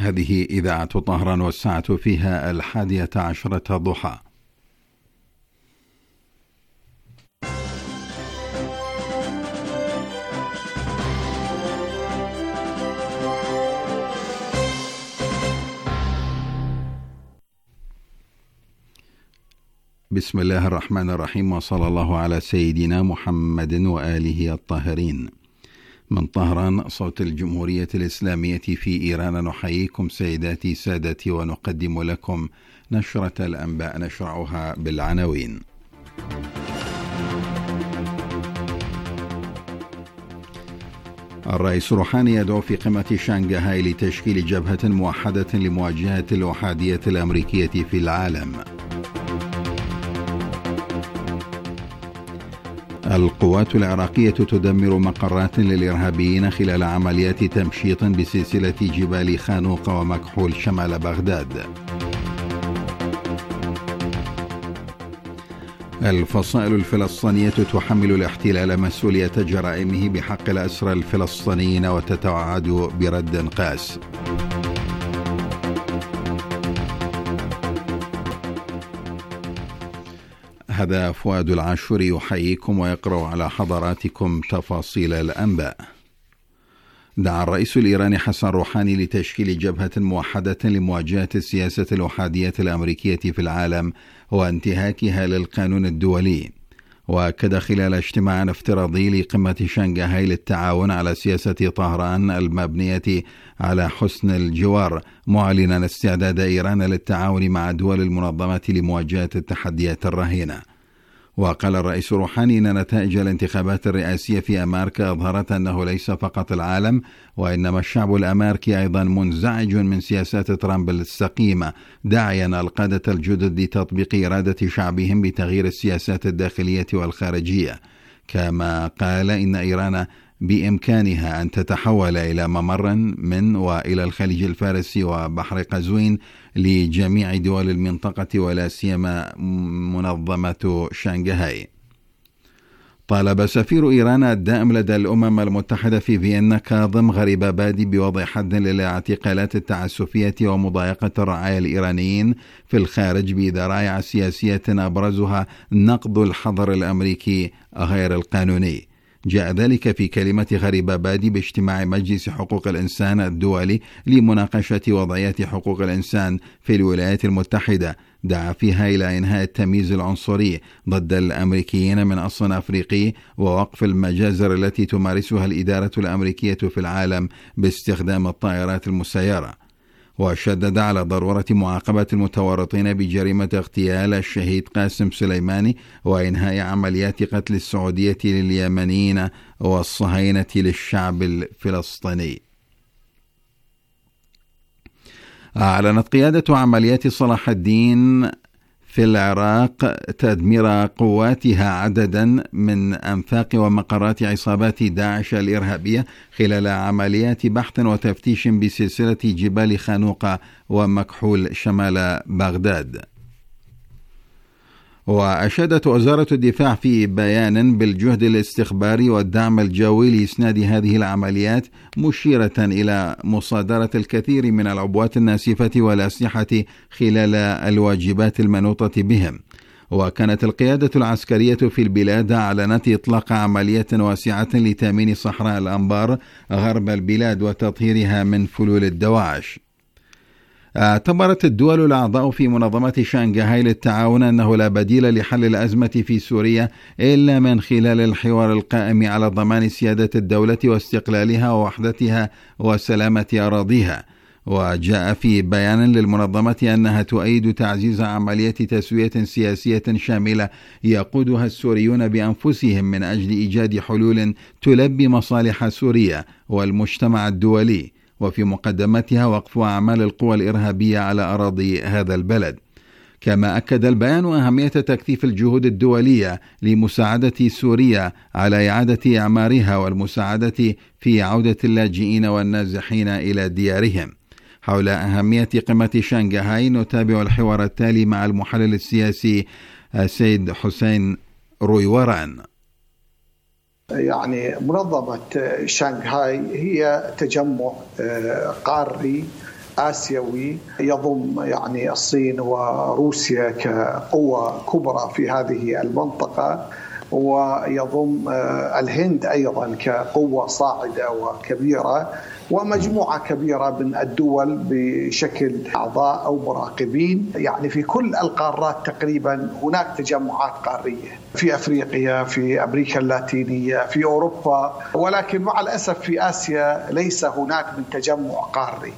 هذه إذاعة طهران والساعة فيها 11:00 ضحى. بسم الله الرحمن الرحيم، وصلى الله على سيدنا محمد وآله الطاهرين. من طهران صوت الجمهورية الإسلامية في إيران، نحييكم سيداتي سادتي ونقدم لكم نشرة الأنباء، نشرعها بالعناوين. الرئيس روحاني يدعو في قمة شانغهاي لتشكيل جبهة موحدة لمواجهة الأحادية الأمريكية في العالم. القوات العراقية تدمر مقرات للإرهابيين خلال عمليات تمشيط بسلسلة جبال خانوق ومكحول شمال بغداد. الفصائل الفلسطينية تحمل الاحتلال مسؤولية جرائمه بحق الأسرى الفلسطينيين وتتوعد برد قاس. هذا فؤاد العاشوري يحييكم ويقرأ على حضراتكم تفاصيل الأنباء. دعا الرئيس الإيراني حسن روحاني لتشكيل جبهة موحدة لمواجهة السياسة الأحادية الأمريكية في العالم وانتهاكها للقانون الدولي. وأكد خلال اجتماع افتراضي لقمة شانغهاي للتعاون على سياسة طهران المبنية على حسن الجوار، معلنا استعداد إيران للتعاون مع دول المنظمة لمواجهة التحديات الرهينة. وقال الرئيس روحاني إن نتائج الانتخابات الرئاسية في أمريكا أظهرت أنه ليس فقط العالم وإنما الشعب الأمريكي أيضا منزعج من سياسات ترامب السقيمة، داعيا القادة الجدد لتطبيق إرادة شعبهم بتغيير السياسات الداخلية والخارجية. كما قال إن إيران بإمكانها أن تتحول إلى ممر من وإلى الخليج الفارسي وبحر قزوين لجميع دول المنطقة ولا سيما منظمة شانغهاي. طالب سفير إيران الدائم لدى الأمم المتحدة في فيينا كاظم غريبابادي بوضع حد للاعتقالات التعسفية ومضايقة الرعايا الإيرانيين في الخارج بذرائع سياسية أبرزها نقض الحظر الأمريكي غير القانوني. جاء ذلك في كلمة غريبابادي باجتماع مجلس حقوق الإنسان الدولي لمناقشة وضعية حقوق الإنسان في الولايات المتحدة، دعا فيها إلى إنهاء التمييز العنصري ضد الأمريكيين من أصل أفريقي ووقف المجازر التي تمارسها الإدارة الأمريكية في العالم باستخدام الطائرات المسيرة. وشدد على ضرورة معاقبة المتورطين بجريمة اغتيال الشهيد قاسم سليماني وإنهاء عمليات قتل السعودية لليمنيين والصهاينة للشعب الفلسطيني. أعلنت قيادة عمليات صلاح الدين في العراق تدمير قواتها عددا من أنفاق ومقرات عصابات داعش الإرهابية خلال عمليات بحث وتفتيش بسلسلة جبال خانوق ومكحول شمال بغداد. وأشادت وزارة الدفاع في بيان بالجهد الاستخباري والدعم الجوي لإسناد هذه العمليات، مشيرة إلى مصادرة الكثير من العبوات الناسفة والأسلحة خلال الواجبات المنوطة بهم. وكانت القيادة العسكرية في البلاد أعلنت إطلاق عملية واسعة لتأمين صحراء الأنبار غرب البلاد وتطهيرها من فلول الدواعش. اعتبرت الدول الأعضاء في منظمة شانغهاي للتعاون أنه لا بديل لحل الأزمة في سوريا إلا من خلال الحوار القائم على ضمان سيادة الدولة واستقلالها ووحدتها وسلامة أراضيها. وجاء في بيان للمنظمة أنها تؤيد تعزيز عملية تسوية سياسية شاملة يقودها السوريون بأنفسهم من أجل إيجاد حلول تلبي مصالح سوريا والمجتمع الدولي، وفي مقدمتها وقف أعمال القوى الإرهابية على أراضي هذا البلد. كما أكد البيان أهمية تكثيف الجهود الدولية لمساعدة سوريا على إعادة إعمارها والمساعدة في عودة اللاجئين والنازحين إلى ديارهم. حول أهمية قمة شانغهاي نتابع الحوار التالي مع المحلل السياسي سيد حسين رويوران. يعني منظمة شانغهاي هي تجمع قاري آسيوي يضم يعني الصين وروسيا كقوة كبرى في هذه المنطقة، ويضم الهند أيضا كقوة صاعدة وكبيرة، ومجموعة كبيرة من الدول بشكل أعضاء أو مراقبين. يعني في كل القارات تقريبا هناك تجمعات قارية، في أفريقيا، في أمريكا اللاتينية، في أوروبا، ولكن مع الأسف في آسيا ليس هناك من تجمع قاري.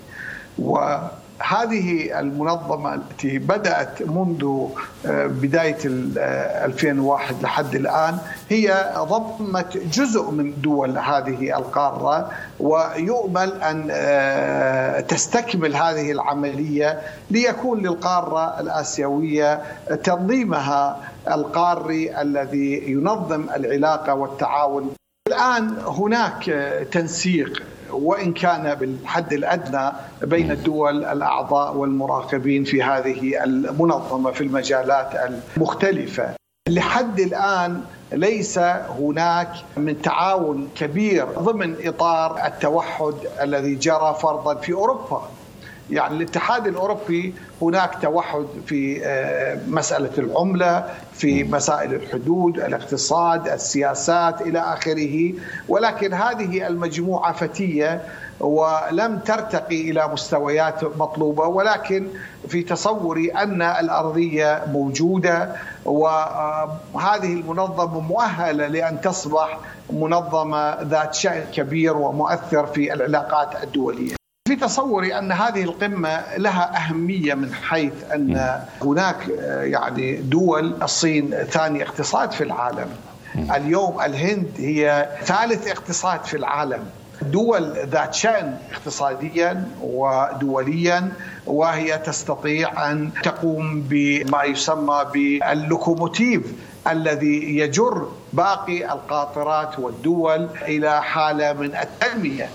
وهذه المنظمة التي بدأت منذ بداية 2001 لحد الآن هي ضمت جزء من دول هذه القارة، ويؤمل أن تستكمل هذه العملية ليكون للقارة الآسيوية تنظيمها القاري الذي ينظم العلاقة والتعاون. الآن هناك تنسيق وإن كان بالحد الأدنى بين الدول الأعضاء والمراقبين في هذه المنظمة في المجالات المختلفة. لحد الآن ليس هناك من تعاون كبير ضمن إطار التوحد الذي جرى فرضا في أوروبا. يعني الاتحاد الأوروبي هناك توحد في مسألة العملة، في مسائل الحدود، الاقتصاد، السياسات إلى آخره، ولكن هذه المجموعة فتية ولم ترتقي إلى مستويات مطلوبة. ولكن في تصوري أن الأرضية موجودة، وهذه المنظمة مؤهلة لأن تصبح منظمة ذات شأن كبير ومؤثر في العلاقات الدولية. في تصوري أن هذه القمة لها أهمية من حيث أن هناك يعني دول، الصين ثاني اقتصاد في العالم، اليوم الهند هي ثالث اقتصاد في العالم، دول ذات شأن اقتصاديا ودوليا، وهي تستطيع أن تقوم بما يسمى باللوكوموتيف الذي يجر باقي القاطرات والدول إلى حالة من التنمية.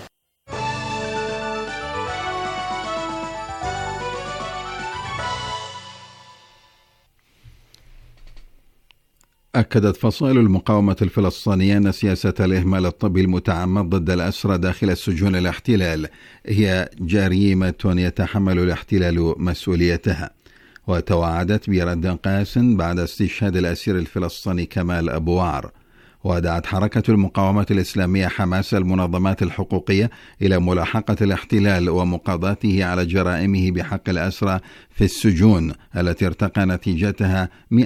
أكدت فصائل المقاومة الفلسطينية أن سياسة الإهمال الطبي المتعمد ضد الأسرى داخل السجون الاحتلال هي جريمة يتحمل الاحتلال مسؤوليتها، وتوعدت برد قاس بعد استشهاد الأسير الفلسطيني كمال أبو وعر. ودعت حركة المقاومة الإسلامية حماس المنظمات الحقوقية إلى ملاحقة الاحتلال ومقاضاته على جرائمه بحق الأسرى في السجون التي ارتقى نتيجتها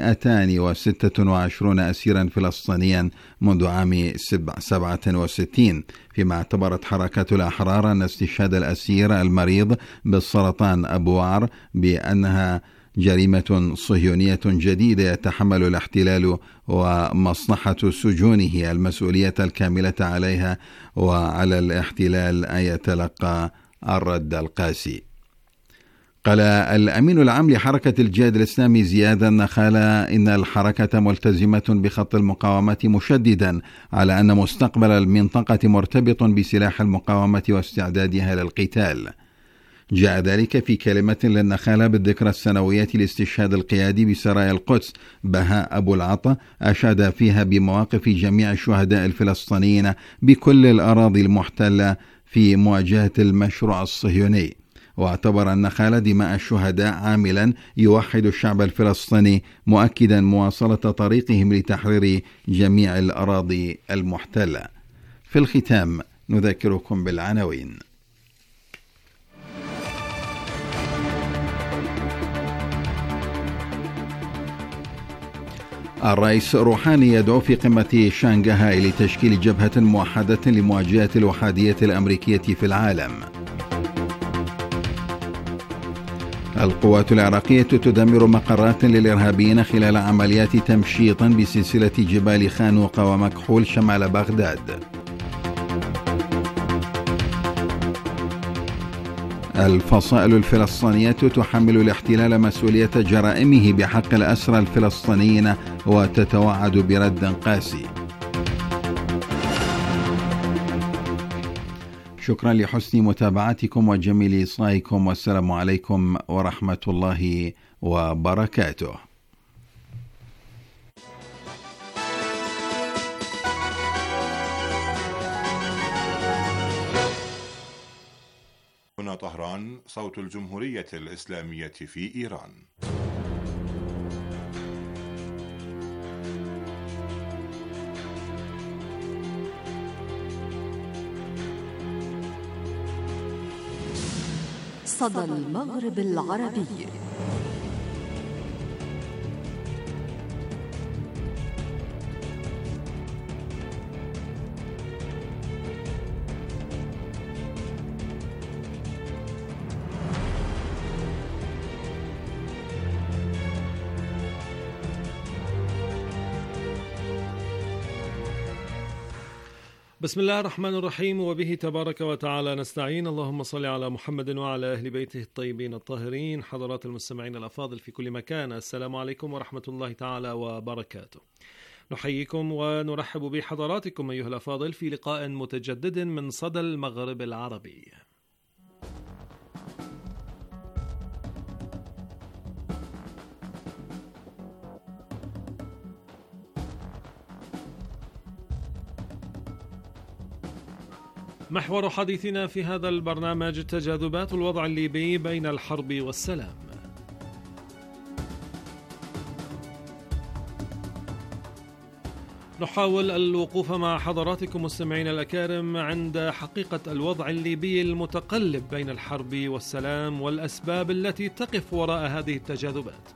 226 أسيرا فلسطينيا منذ عام 67، فيما اعتبرت حركة الأحرار أن استشهاد الأسير المريض بالسرطان أبو وعر بأنها جريمة صهيونية جديدة يتحمل الاحتلال ومصلحة سجونه المسؤولية الكاملة عليها، وعلى الاحتلال أن يتلقى الرد القاسي. قال الأمين العام لحركة الجهاد الإسلامي زياد النخالة إن الحركة ملتزمة بخط المقاومة، مشددا على أن مستقبل المنطقة مرتبط بسلاح المقاومة واستعدادها للقتال. جاء ذلك في كلمة للنخالة بالذكرى السنوية لاستشهاد القيادي بسرايا القدس بهاء أبو العطا، أشاد فيها بمواقف جميع الشهداء الفلسطينيين بكل الأراضي المحتلة في مواجهة المشروع الصهيوني. واعتبر النخالة دماء الشهداء عاملا يوحد الشعب الفلسطيني، مؤكدا مواصلة طريقهم لتحرير جميع الأراضي المحتلة. في الختام نذكركم بالعناوين. الرئيس روحاني يدعو في قمة شانغهاي لتشكيل جبهة موحدة لمواجهة الوحادية الأمريكية في العالم. القوات العراقية تدمر مقرات للإرهابيين خلال عمليات تمشيط بسلسلة جبال خانوق ومكحول شمال بغداد. الفصائل الفلسطينية تحمل الاحتلال مسؤولية جرائمه بحق الأسرى الفلسطينيين وتتوعد برد قاسي. شكرا لحسن متابعتكم وجميل إصغائكم، والسلام عليكم ورحمة الله وبركاته. هنا هنا طهران، صوت الجمهورية الإسلامية في إيران. صدى المغرب العربي. بسم الله الرحمن الرحيم، وبه تبارك وتعالى نستعين. اللهم صل على محمد وعلى أهل بيته الطيبين الطاهرين. حضرات المستمعين الأفاضل في كل مكان، السلام عليكم ورحمة الله تعالى وبركاته. نحييكم ونرحب بحضراتكم أيها الأفاضل في لقاء متجدد من صدى المغرب العربي. محور حديثنا في هذا البرنامج تجاذبات الوضع الليبي بين الحرب والسلام. نحاول الوقوف مع حضراتكم مستمعين الأكارم عند حقيقة الوضع الليبي المتقلب بين الحرب والسلام والأسباب التي تقف وراء هذه التجاذبات.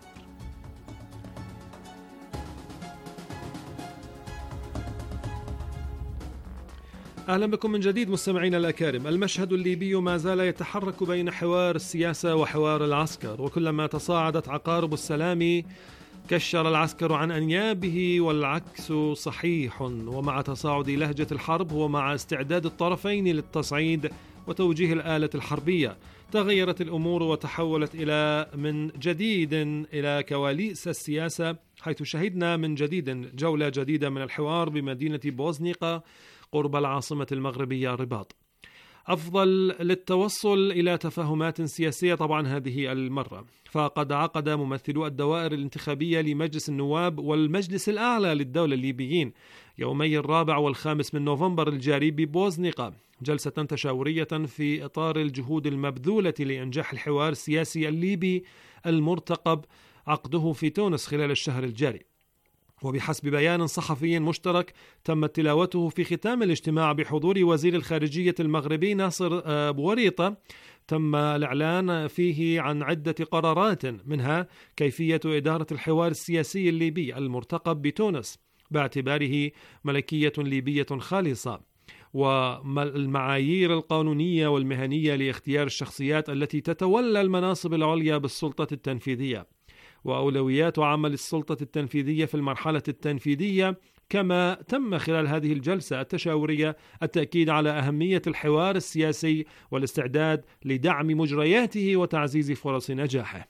أهلا بكم من جديد مستمعين الأكارم. المشهد الليبي ما زال يتحرك بين حوار السياسة وحوار العسكر، وكلما تصاعدت عقارب السلام كشر العسكر عن أنيابه والعكس صحيح. ومع تصاعد لهجة الحرب ومع استعداد الطرفين للتصعيد وتوجيه الآلة الحربية، تغيرت الأمور وتحولت من جديد إلى كواليس السياسة، حيث شهدنا من جديد جولة جديدة من الحوار بمدينة بوزنيقة قرب العاصمة المغربية الرباط، أفضل للتوصل إلى تفاهمات سياسية طبعا هذه المرة. فقد عقد ممثلو الدوائر الانتخابية لمجلس النواب والمجلس الأعلى للدولة الليبيين يومي 4 و5 من نوفمبر الجاري ببوزنيقة جلسة تشاورية في إطار الجهود المبذولة لإنجاح الحوار السياسي الليبي المرتقب عقده في تونس خلال الشهر الجاري. وبحسب بيان صحفي مشترك تمت تلاوته في ختام الاجتماع بحضور وزير الخارجية المغربي ناصر بوريطة، تم الإعلان فيه عن عدة قرارات، منها كيفية إدارة الحوار السياسي الليبي المرتقب بتونس باعتباره ملكية ليبية خالصة، والمعايير القانونية والمهنية لاختيار الشخصيات التي تتولى المناصب العليا بالسلطة التنفيذية، وأولويات عمل السلطة التنفيذية في المرحلة التنفيذية. كما تم خلال هذه الجلسة التشاورية التأكيد على أهمية الحوار السياسي والاستعداد لدعم مجرياته وتعزيز فرص نجاحه.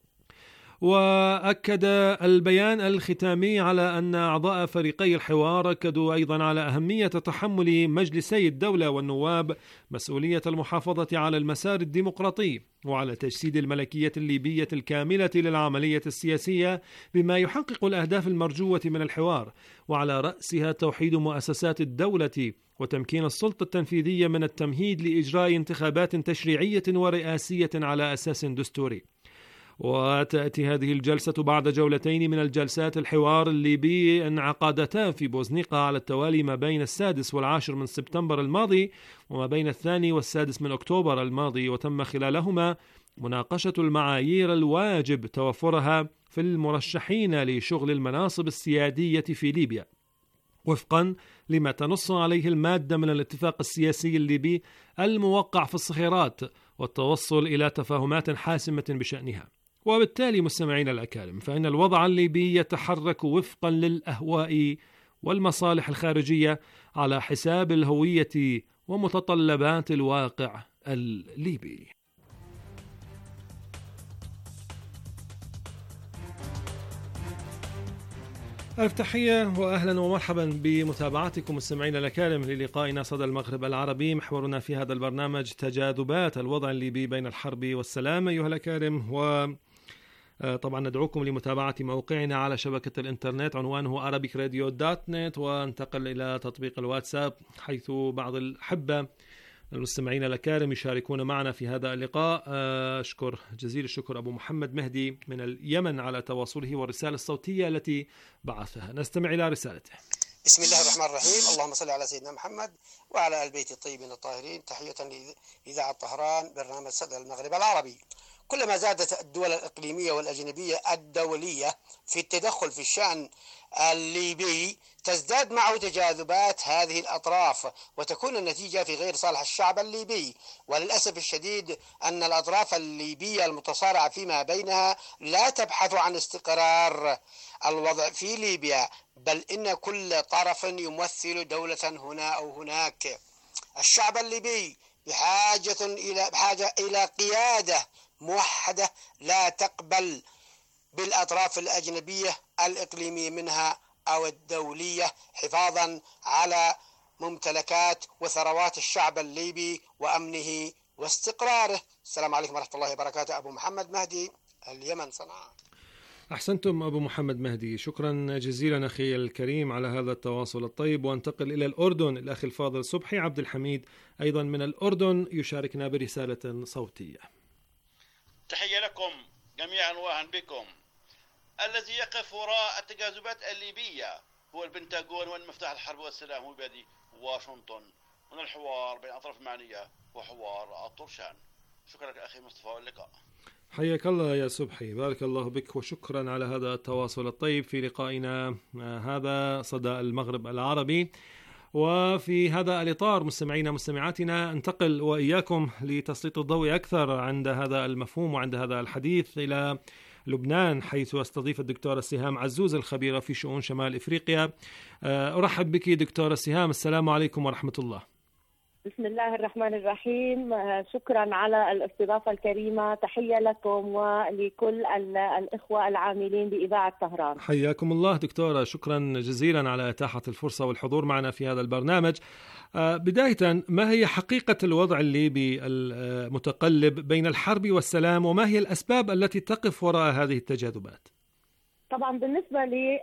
وأكد البيان الختامي على أن أعضاء فريقي الحوار أكدوا أيضا على أهمية تحمل مجلسي الدولة والنواب مسؤولية المحافظة على المسار الديمقراطي وعلى تجسيد الملكية الليبية الكاملة للعملية السياسية بما يحقق الأهداف المرجوة من الحوار، وعلى رأسها توحيد مؤسسات الدولة وتمكين السلطة التنفيذية من التمهيد لإجراء انتخابات تشريعية ورئاسية على أساس دستوري. وتأتي هذه الجلسة بعد جولتين من الجلسات الحوار الليبي انعقدتا في بوزنيقة على التوالي ما بين 6 و10 من سبتمبر الماضي وما بين 2 و6 من أكتوبر الماضي، وتم خلالهما مناقشة المعايير الواجب توفرها في المرشحين لشغل المناصب السيادية في ليبيا وفقا لما تنص عليه المادة من الاتفاق السياسي الليبي الموقع في الصخيرات، والتوصل إلى تفاهمات حاسمة بشأنها. وبالتالي مستمعين الأكارم، فإن الوضع الليبي يتحرك وفقا للأهواء والمصالح الخارجية على حساب الهوية ومتطلبات الواقع الليبي. ألف تحية وأهلا ومرحبا بمتابعتكم مستمعين الأكارم للقائنا صدى المغرب العربي. محورنا في هذا البرنامج تجاذبات الوضع الليبي بين الحرب والسلام أيها الأكارم، وطبعا ندعوكم لمتابعة موقعنا على شبكة الإنترنت عنوانه arabicradio.net، وانتقل إلى تطبيق الواتساب حيث بعض الأحبة المستمعين الأكارم يشاركون معنا في هذا اللقاء. أشكر جزيل الشكر أبو محمد مهدي من اليمن على تواصله والرسالة الصوتية التي بعثها. نستمع إلى رسالته. بسم الله الرحمن الرحيم. اللهم صل على سيدنا محمد وعلى آل بيت الطيبين الطاهرين. تحية لإذاعة طهران، برنامج صدى المغرب العربي. كلما زادت الدول الإقليمية والأجنبية الدولية في التدخل في الشأن الليبي تزداد معه تجاذبات هذه الأطراف، وتكون النتيجة في غير صالح الشعب الليبي. وللأسف الشديد أن الأطراف الليبية المتصارعة فيما بينها لا تبحث عن استقرار الوضع في ليبيا، بل إن كل طرف يمثل دولة هنا أو هناك. الشعب الليبي بحاجة إلى قيادة موحدة لا تقبل بالأطراف الأجنبية الإقليمية منها أو الدولية، حفاظا على ممتلكات وثروات الشعب الليبي وأمنه واستقراره. السلام عليكم ورحمة الله وبركاته. أبو محمد مهدي، اليمن، صنعاء. أحسنتم أبو محمد مهدي، شكرا جزيلا أخي الكريم على هذا التواصل الطيب. وانتقل إلى الأردن، الأخ الفاضل صبحي عبد الحميد أيضا من الأردن يشاركنا برسالة صوتية. تحية لكم جميعا وأهلا بكم. الذي يقف وراء التجاذبات الليبية هو البنتاغون، والمفتاح الحرب والسلام هو بيد واشنطن، من الحوار بين الأطراف المعنية وحوار الطرشان. شكرا لك أخي مصطفى، واللقاء. حياك الله يا صبحي، بارك الله بك، وشكرا على هذا التواصل الطيب في لقائنا هذا صدى المغرب العربي. وفي هذا الإطار مستمعينا مستمعاتنا انتقل وإياكم لتسليط الضوء أكثر عند هذا المفهوم وعند هذا الحديث إلى لبنان، حيث استضيف الدكتورة سهام عزوز الخبيرة في شؤون شمال إفريقيا. أرحب بك دكتورة سهام، السلام عليكم ورحمة الله. بسم الله الرحمن الرحيم. شكرا على الاستضافة الكريمة، تحية لكم ولكل الإخوة العاملين بإذاعة طهران. حياكم الله دكتورة، شكرا جزيلا على إتاحة الفرصة والحضور معنا في هذا البرنامج. بداية، ما هي حقيقة الوضع الليبي المتقلب بين الحرب والسلام، وما هي الأسباب التي تقف وراء هذه التجاذبات؟ طبعا بالنسبة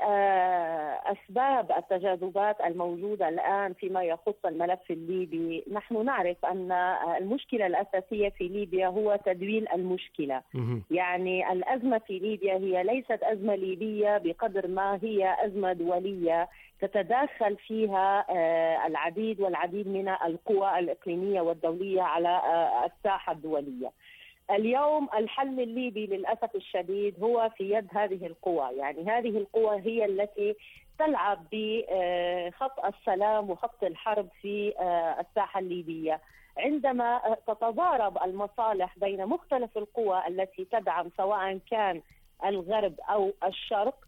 لأسباب التجاذبات الموجودة الآن فيما يخص الملف الليبي، نحن نعرف أن المشكلة الأساسية في ليبيا هو تدويل المشكلة. يعني الأزمة في ليبيا هي ليست أزمة ليبية بقدر ما هي أزمة دولية تتداخل فيها العديد والعديد من القوى الإقليمية والدولية على الساحة الدولية. اليوم الحل الليبي للأسف الشديد هو في يد هذه القوى، يعني هذه القوى هي التي تلعب بخط السلام وخط الحرب في الساحة الليبية. عندما تتضارب المصالح بين مختلف القوى التي تدعم سواء كان الغرب أو الشرق،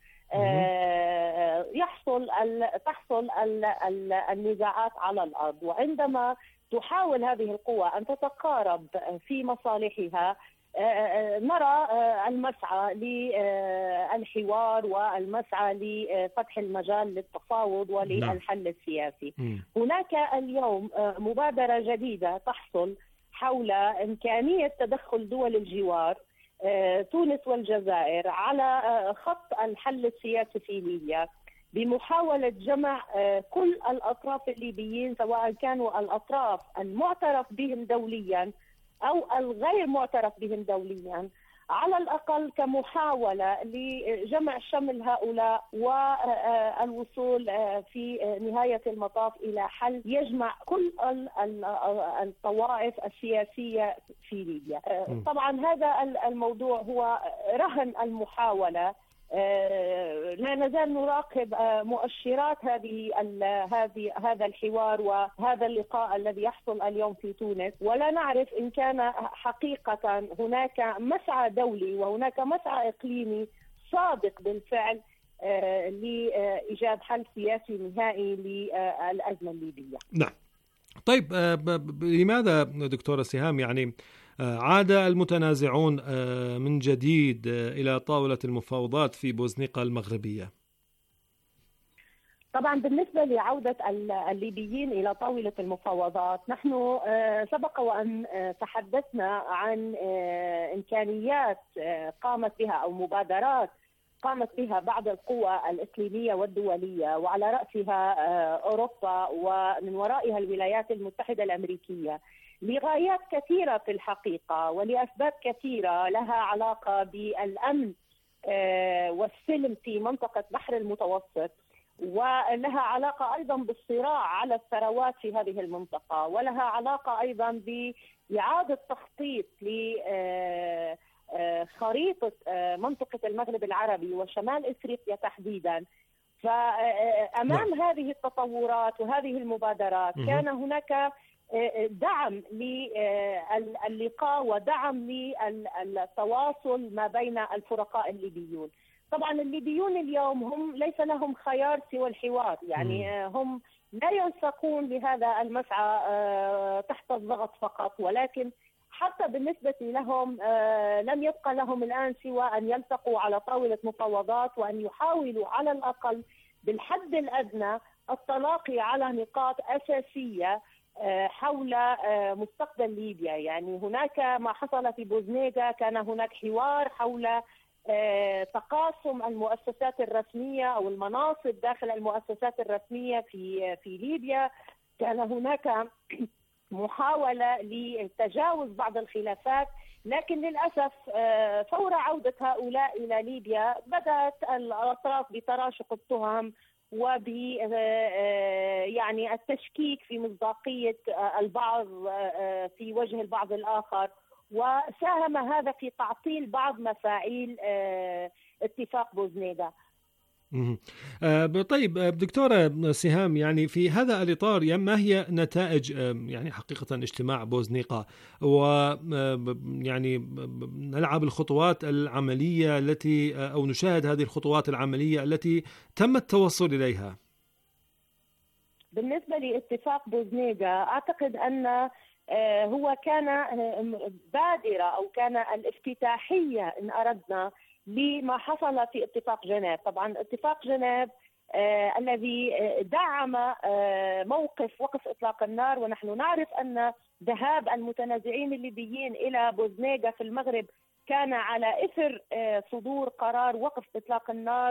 تحصل النزاعات على الأرض. وعندما تحاول هذه القوى أن تتقارب في مصالحها، نرى المسعى للحوار والمسعى لفتح المجال للتفاوض وللحل السياسي. هناك اليوم مبادرة جديدة تحصل حول إمكانية تدخل دول الجوار تونس والجزائر على خط الحل السياسي في ليبيا، بمحاولة جمع كل الأطراف الليبيين، سواء كانوا الأطراف المعترف بهم دوليا أو الغير معترف بهم دوليا، على الأقل كمحاولة لجمع شمل هؤلاء والوصول في نهاية المطاف إلى حل يجمع كل الطوائف السياسية في ليبيا. طبعا هذا الموضوع هو رهن المحاولة. لا نزال نراقب مؤشرات هذا الحوار وهذا اللقاء الذي يحصل اليوم في تونس، ولا نعرف إن كان حقيقة هناك مسعى دولي وهناك مسعى إقليمي صادق بالفعل لإيجاد حل سياسي نهائي للأزمة الليبية. نعم. طيب، لماذا دكتورة سهام يعني عاد المتنازعون من جديد إلى طاولة المفاوضات في بوزنيقة المغربية؟ طبعا بالنسبة لعودة الليبيين إلى طاولة المفاوضات، نحن سبق وأن تحدثنا عن إمكانيات قامت بها أو مبادرات قامت بها بعض القوى الإقليمية والدولية، وعلى رأسها أوروبا ومن ورائها الولايات المتحدة الأمريكية، لغايات كثيرة في الحقيقة ولأسباب كثيرة لها علاقة بالأمن والسلم في منطقة بحر المتوسط، ولها علاقة أيضا بالصراع على الثروات في هذه المنطقة، ولها علاقة أيضا بإعادة تخطيط لخريطة منطقة المغرب العربي وشمال إفريقيا تحديدا. فأمام هذه التطورات وهذه المبادرات كان هناك دعم للقاء ودعم للتواصل ما بين الفرقاء الليبيون. طبعا الليبيون اليوم هم ليس لهم خيار سوى الحوار، يعني هم لا ينسقون لهذا المسعى تحت الضغط فقط، ولكن حتى بالنسبة لهم لم يبقى لهم الآن سوى أن يلتقوا على طاولة مفاوضات وأن يحاولوا على الأقل بالحد الأدنى التلاقي على نقاط أساسية حول مستقبل ليبيا. يعني هناك ما حصل في بوزنيغا، كان هناك حوار حول تقاسم المؤسسات الرسمية أو المناصب داخل المؤسسات الرسمية في ليبيا، كان هناك محاولة لتجاوز بعض الخلافات، لكن للأسف فور عودة هؤلاء إلى ليبيا بدأت الأطراف بتراشق التهم يعني التشكيك في مصداقية البعض في وجه البعض الآخر، وساهم هذا في تعطيل بعض مفاعيل اتفاق بوزنيغا. طيب دكتورة سهام، يعني في هذا الإطار ما هي نتائج يعني حقيقة اجتماع بوزنيقة، ويعني نلعب الخطوات العملية التي أو نشاهد هذه الخطوات العملية التي تم التوصل إليها؟ بالنسبة لاتفاق بوزنيغا أعتقد أن هو كان بادرة أو كان الافتتاحية إن أردنا لما حصل في اتفاق جنيف. طبعا اتفاق جنيف الذي دعم موقف وقف إطلاق النار، ونحن نعرف أن ذهاب المتنازعين الليبيين إلى بوزنيغا في المغرب كان على إثر صدور قرار وقف إطلاق النار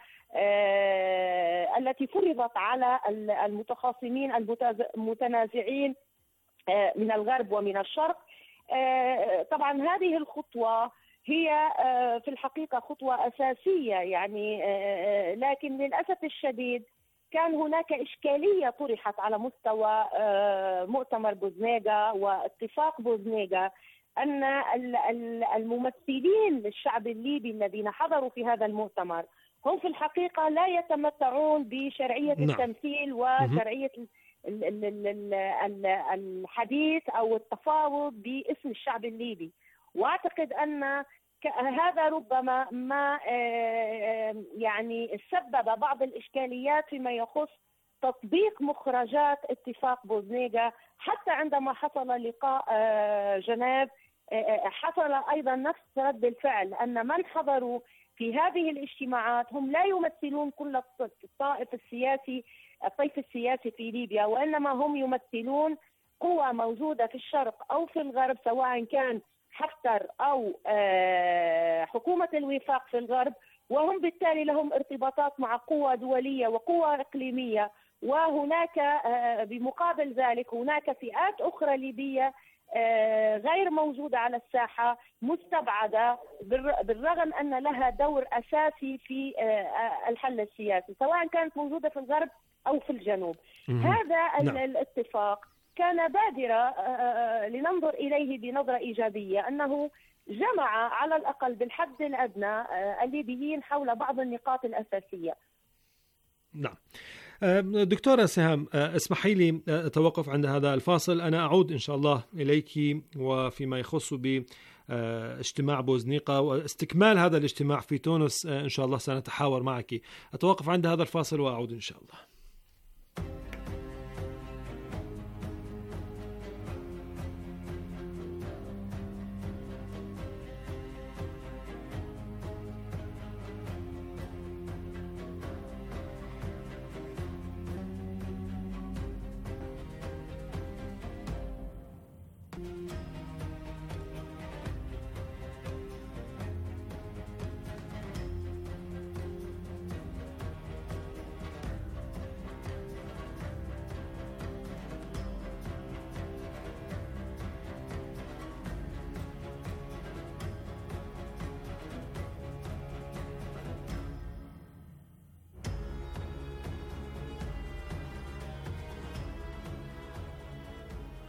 والتي فرضت على المتخاصمين المتنازعين من الغرب ومن الشرق. طبعا هذه الخطوة هي في الحقيقة خطوة أساسية، يعني لكن للأسف الشديد كان هناك إشكالية طرحت على مستوى مؤتمر بوزنيغا واتفاق بوزنيغا، أن الممثلين للشعب الليبي الذين حضروا في هذا المؤتمر هم في الحقيقة لا يتمتعون بشرعية التمثيل وشرعية الحديث أو التفاوض باسم الشعب الليبي. وأعتقد أن هذا ربما ما يعني سبب بعض الإشكاليات فيما يخص تطبيق مخرجات اتفاق بوزنيغا. حتى عندما حصل لقاء جنيف حصل أيضا نفس رد الفعل، أن من حضروا في هذه الاجتماعات هم لا يمثلون كل الطيف السياسي في ليبيا، وإنما هم يمثلون قوى موجودة في الشرق أو في الغرب، سواء كان حفتر أو حكومة الوفاق في الغرب، وهم بالتالي لهم ارتباطات مع قوى دولية وقوى إقليمية. وهناك بمقابل ذلك هناك فئات أخرى ليبية غير موجودة على الساحة، مستبعدة، بالرغم أن لها دور أساسي في الحل السياسي، سواء كانت موجودة في الغرب أو في الجنوب. هذا الاتفاق كان بادرة لننظر إليه بنظرة إيجابية، أنه جمع على الأقل بالحد الأدنى الليبيين حول بعض النقاط الأساسية. نعم. دكتورة سهام، اسمحي لي أتوقف عند هذا الفاصل. أنا أعود إن شاء الله إليك وفيما يخص باجتماع بوزنيقة واستكمال هذا الاجتماع في تونس إن شاء الله سنتحاور معك. أتوقف عند هذا الفاصل وأعود إن شاء الله.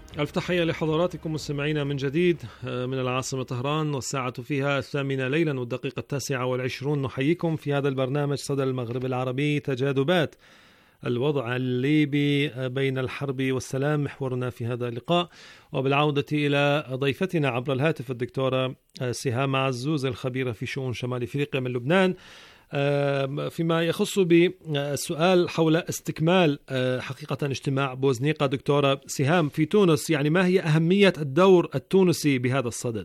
ألف تحية لحضراتكم مستمعينا من جديد من العاصمة طهران، والساعة فيها 8 ليلا والدقيقة 29. نحييكم في هذا البرنامج صدى المغرب العربي، تجاذبات الوضع الليبي بين الحرب والسلام، محورنا في هذا اللقاء. وبالعودة إلى ضيفتنا عبر الهاتف الدكتورة سهام عزوز الخبيرة في شؤون شمال أفريقيا من لبنان، فيما يخص بالسؤال حول استكمال حقيقة اجتماع بوزنيقة. دكتورة سهام، في تونس يعني ما هي أهمية الدور التونسي بهذا الصدد؟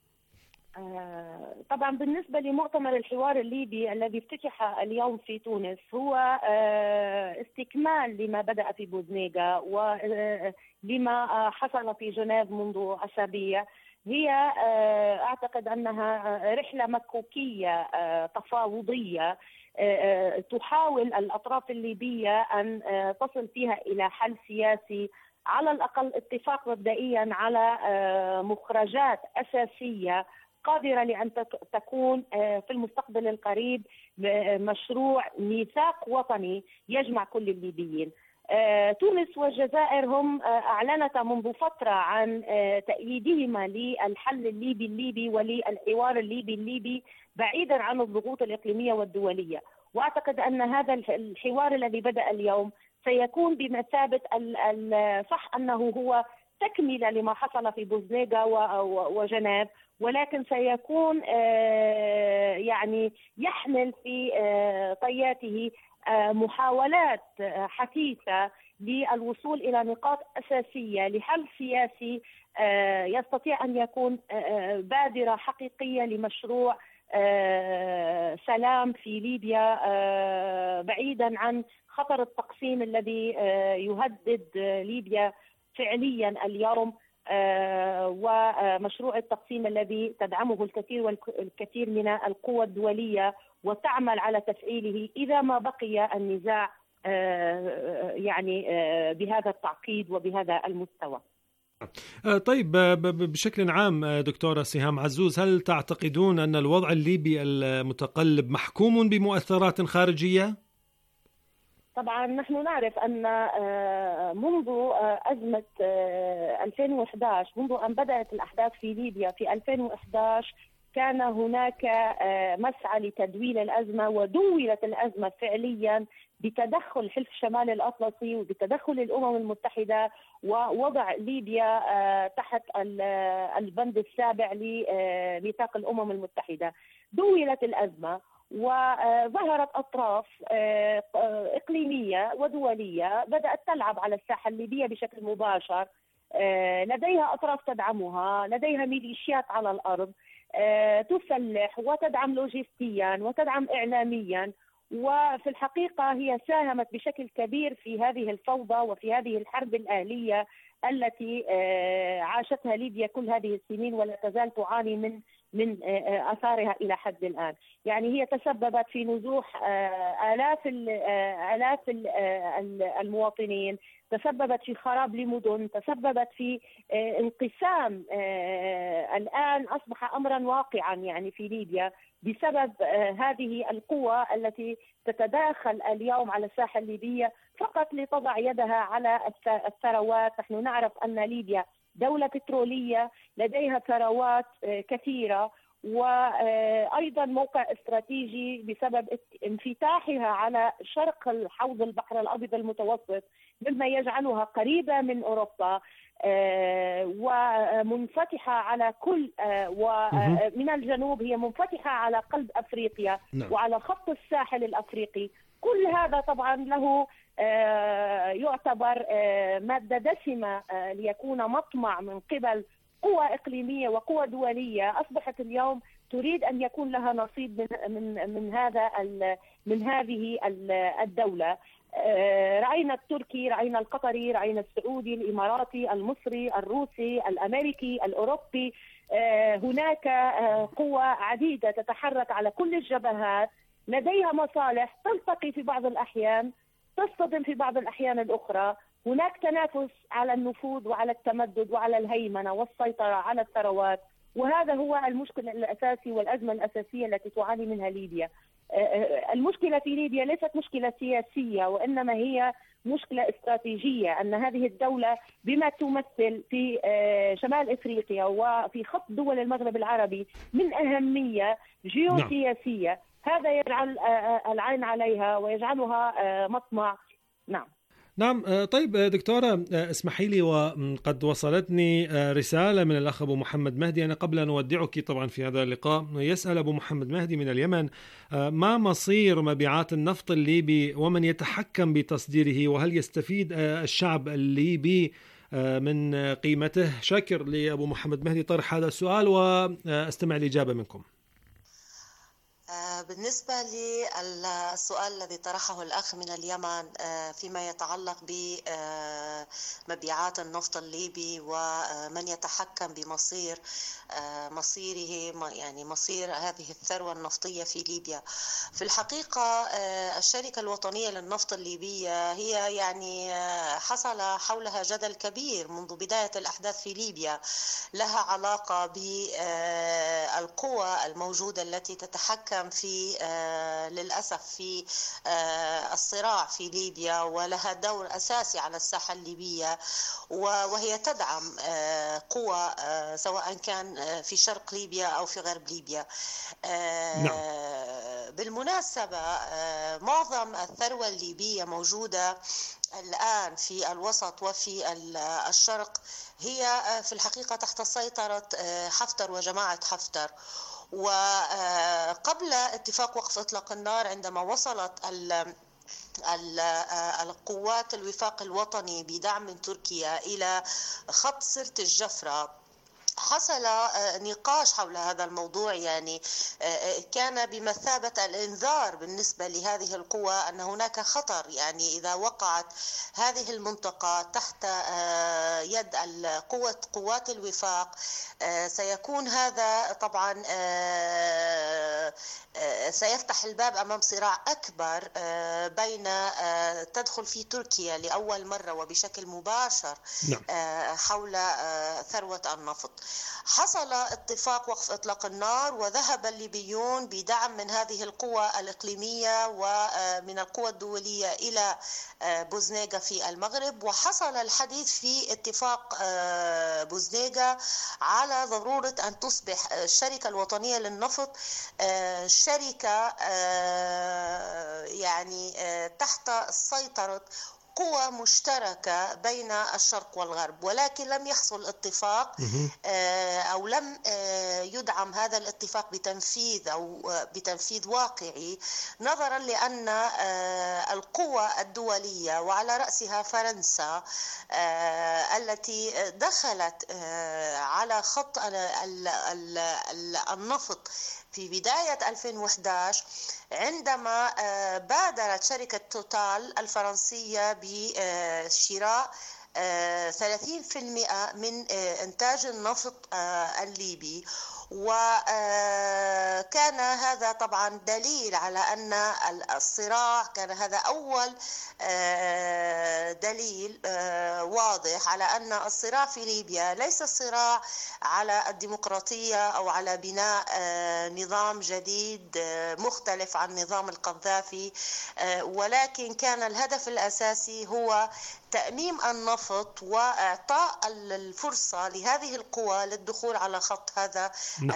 طبعا بالنسبة لمؤتمر الحوار الليبي الذي افتتح اليوم في تونس هو استكمال لما بدأ في بوزنيقة ولما حصل في جنيف منذ أسابيع. هي أعتقد أنها رحلة مكوكية تفاوضية تحاول الأطراف الليبية أن تصل فيها إلى حل سياسي، على الأقل اتفاق مبدئيا على مخرجات أساسية قادرة لأن تكون في المستقبل القريب مشروع ميثاق وطني يجمع كل الليبيين. تونس والجزائر هم أعلنتا منذ فترة عن تأييدهما للحل الليبي وللحوار الليبي بعيدا عن الضغوط الإقليمية والدولية. وأعتقد أن هذا الحوار الذي بدأ اليوم سيكون بمثابة صح أنه هو تكملة لما حصل في بوزنيقة وجنيف، ولكن سيكون يعني يحمل في طياته محاولات حثيثة للوصول إلى نقاط أساسية لحل سياسي يستطيع أن يكون بادرة حقيقية لمشروع سلام في ليبيا بعيدا عن خطر التقسيم الذي يهدد ليبيا فعليا اليوم، ومشروع التقسيم الذي تدعمه الكثير من القوى الدولية وتعمل على تفعيله إذا ما بقي النزاع يعني بهذا التعقيد وبهذا المستوى. طيب، بشكل عام دكتورة سهام عزوز، هل تعتقدون أن الوضع الليبي المتقلب محكوم بمؤثرات خارجية؟ طبعا نحن نعرف أن منذ أزمة 2011، منذ أن بدأت الأحداث في ليبيا في 2011 كان هناك مسعى لتدويل الأزمة، ودولت الأزمة فعليا بتدخل حلف شمال الأطلسي وبتدخل الأمم المتحدة ووضع ليبيا تحت البند السابع لميثاق الأمم المتحدة. دولت الأزمة وظهرت أطراف إقليمية ودولية بدأت تلعب على الساحة الليبية بشكل مباشر، لديها أطراف تدعمها، لديها ميليشيات على الأرض تسلح وتدعم لوجستيا وتدعم إعلاميا، وفي الحقيقة هي ساهمت بشكل كبير في هذه الفوضى وفي هذه الحرب الأهلية التي عاشتها ليبيا كل هذه السنين ولا تزال تعاني من آثارها إلى حد الآن. يعني هي تسببت في نزوح آلاف المواطنين، تسببت في خراب لمدن، تسببت في انقسام الآن أصبح أمرا واقعا يعني في ليبيا بسبب هذه القوى التي تتداخل اليوم على الساحة الليبية فقط لتضع يدها على الثروات. نحن نعرف أن ليبيا دولة بترولية لديها ثروات كثيرة، وأيضا موقع استراتيجي بسبب انفتاحها على شرق الحوض البحر الأبيض المتوسط، مما يجعلها قريبة من أوروبا ومنفتحة على كل ومن الجنوب هي منفتحة على قلب أفريقيا وعلى خط الساحل الأفريقي. كل هذا طبعا له يعتبر مادة دسمة ليكون مطمع من قبل قوى إقليمية وقوى دولية أصبحت اليوم تريد أن يكون لها نصيب من هذه الدولة. رأينا التركي، رأينا القطري، رأينا السعودي، الإماراتي، المصري، الروسي، الأمريكي، الأوروبي. هناك قوى عديدة تتحرك على كل الجبهات، لديها مصالح تلتقي في بعض الأحيان، تصطدم في بعض الأحيان الأخرى. هناك تنافس على النفوذ وعلى التمدد وعلى الهيمنة والسيطرة على الثروات، وهذا هو المشكلة الأساسي والأزمة الأساسية التي تعاني منها ليبيا. المشكلة في ليبيا ليست مشكلة سياسية، وإنما هي مشكلة استراتيجية، أن هذه الدولة بما تمثل في شمال إفريقيا وفي خط دول المغرب العربي من أهمية جيوسياسية، هذا يجعل العين عليها ويجعلها مطمع. نعم. طيب دكتورة، اسمحي لي، وقد وصلتني رسالة من الأخ أبو محمد مهدي. أنا قبل أن نودعك طبعا في هذا اللقاء، يسأل أبو محمد مهدي من اليمن: ما مصير مبيعات النفط الليبي ومن يتحكم بتصديره، وهل يستفيد الشعب الليبي من قيمته؟ شاكر لأبو محمد مهدي طرح هذا السؤال، واستمع الإجابة منكم. بالنسبة للسؤال الذي طرحه الأخ من اليمن فيما يتعلق بمبيعات النفط الليبي ومن يتحكم بمصيره، يعني مصير هذه الثروة النفطية في ليبيا، في الحقيقة الشركة الوطنية للنفط الليبية هي يعني حصل حولها جدل كبير منذ بداية الأحداث في ليبيا، لها علاقة بالقوى الموجودة التي تتحكم في للأسف في الصراع في ليبيا، ولها دور أساسي على الساحة الليبية، وهي تدعم قوى سواء كان في شرق ليبيا أو في غرب ليبيا. بالمناسبة معظم الثروة الليبية موجودة الآن في الوسط وفي الشرق، هي في الحقيقة تحت سيطرة حفتر وجماعة حفتر. وقبل اتفاق وقف إطلاق النار، عندما وصلت القوات الوفاق الوطني بدعم من تركيا إلى خط سرت الجفرة، حصل نقاش حول هذا الموضوع، يعني كان بمثابة الإنذار بالنسبة لهذه القوى أن هناك خطر، يعني إذا وقعت هذه المنطقة تحت يد قوات الوفاق سيكون هذا طبعا سيفتح الباب أمام صراع أكبر بين تدخل في تركيا لأول مرة وبشكل مباشر حول ثروة النفط. حصل اتفاق وقف إطلاق النار، وذهب الليبيون بدعم من هذه القوى الإقليمية ومن القوى الدولية إلى بوزنيغا في المغرب، وحصل الحديث في اتفاق بوزنيغا على ضرورة أن تصبح الشركة الوطنية للنفط شركة يعني تحت سيطرة قوى مشتركة بين الشرق والغرب، ولكن لم يحصل اتفاق أو لم يدعم هذا الاتفاق بتنفيذ واقعي، نظرا لأن القوى الدولية وعلى رأسها فرنسا التي دخلت على خط النفط في بداية 2011 عندما بادرت شركة توتال الفرنسية بشراء 30% من إنتاج النفط الليبي، وكان هذا طبعا دليل على أن الصراع، كان هذا أول دليل واضح على أن الصراع في ليبيا ليس صراع على الديمقراطية أو على بناء نظام جديد مختلف عن نظام القذافي، ولكن كان الهدف الأساسي هو تأميم النفط وإعطاء الفرصة لهذه القوى للدخول على خط هذا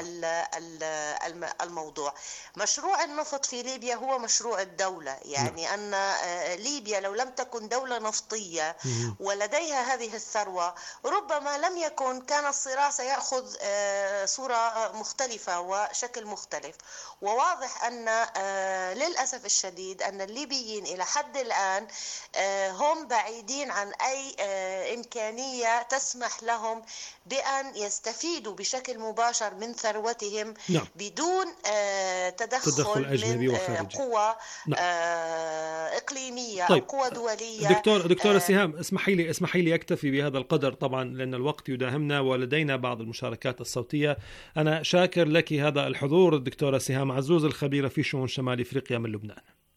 الموضوع. مشروع النفط في ليبيا هو مشروع الدولة، يعني أن ليبيا لو لم تكن دولة نفطية ولديها هذه الثروة ربما لم يكن، كان الصراع سيأخذ صورة مختلفة وشكل مختلف. وواضح أن للأسف الشديد أن الليبيين إلى حد الآن هم بعيدين عن أي إمكانية تسمح لهم بأن يستفيدوا بشكل مباشر من ثروتهم بدون تدخل أجنبي من قوى إقليمية أو قوى دولية. دكتورة سهام، اسمحي لي أكتفي بهذا القدر طبعا لأن الوقت يداهمنا ولدينا بعض المشاركات الصوتية. أنا شاكر لك هذا الحضور الدكتورة سهام عزوز الخبيرة في شؤون شمال إفريقيا من لبنان.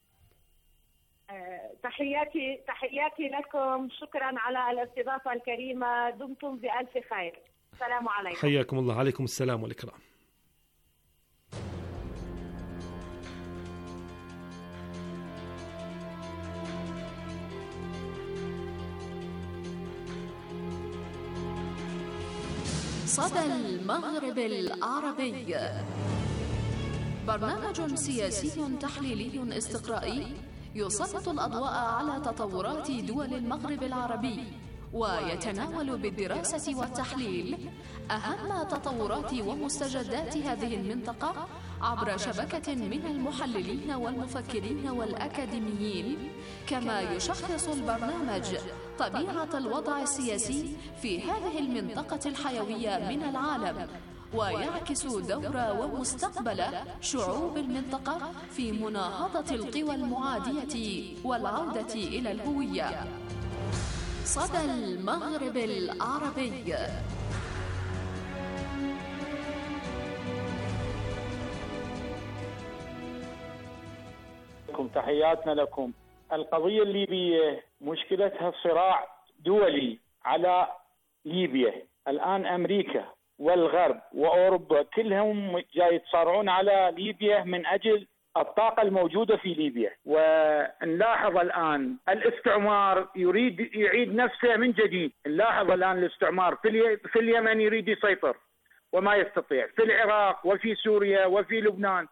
تحياتي لكم، شكرا على الاستضافة الكريمة، دمتم بألف خير. السلام عليكم. حياكم الله. عليكم السلام والإكرام. صدى المغرب العربي، برنامج سياسي تحليلي استقرائي يسلط الأضواء على تطورات دول المغرب العربي، ويتناول بالدراسة والتحليل أهم تطورات ومستجدات هذه المنطقة عبر شبكة من المحللين والمفكرين والأكاديميين. كما يشخص البرنامج طبيعة الوضع السياسي في هذه المنطقة الحيوية من العالم، ويعكس دور ومستقبل شعوب المنطقة في مناهضة القوى المعادية والعودة إلى الهوية. صدى المغرب العربي. تحياتنا لكم. القضية الليبية مشكلتها صراع دولي على ليبيا. الآن أمريكا والغرب وأوروبا كلهم جاي يتصارعون على ليبيا من أجل الطاقة الموجودة في ليبيا. ونلاحظ الآن الاستعمار يريد يعيد نفسه من جديد. نلاحظ الآن الاستعمار في اليمن يريد يسيطر وما يستطيع، في العراق وفي سوريا وفي لبنان،